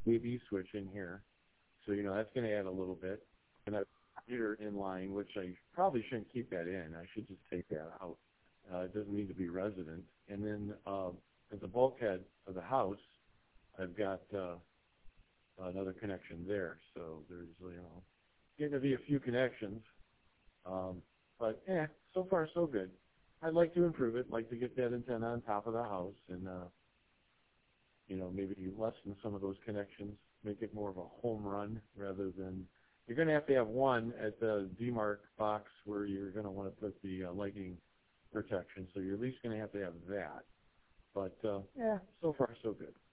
AV switch in here. So, that's going to add a little bit. And a computer in line, which I probably shouldn't keep that in. I should just take that out. It doesn't need to be resident. And then at the bulkhead of the house, I've got another connection there. So there's, getting to be a few connections. But, so far so good. I'd like to improve it, like to get that antenna on top of the house and, maybe lessen some of those connections, make it more of a home run rather than, you're going to have one at the demarc box where you're going to want to put the lightning protection, so you're at least going to have that. But, so far so good.